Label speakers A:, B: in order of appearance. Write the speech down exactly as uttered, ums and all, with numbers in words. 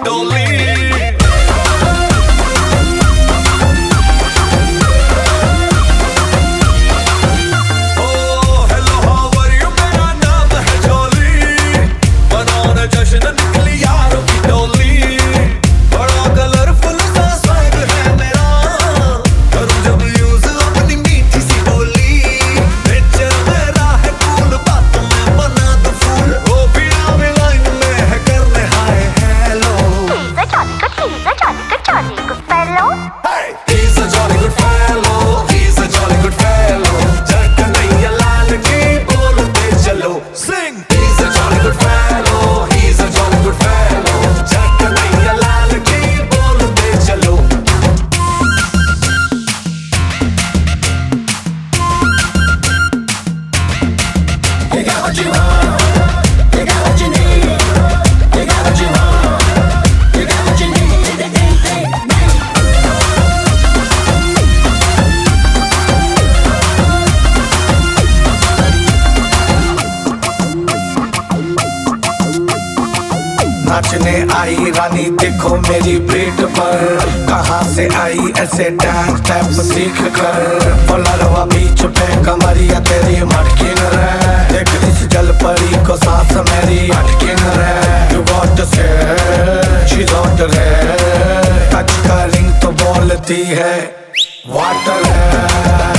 A: डोली।
B: नाचने आई रानी देखो मेरी पीठ पर, कहाँ से आई ऐसे डांस स्टेप सीख कर। बोलरवा बीच पे कमरिया तेरी मटकी न रहे, देख इस जल परी को सांस मेरी अटकी न रहे। You got to say she's hot रे, टच का रिंग तो बोलती है वाटर है।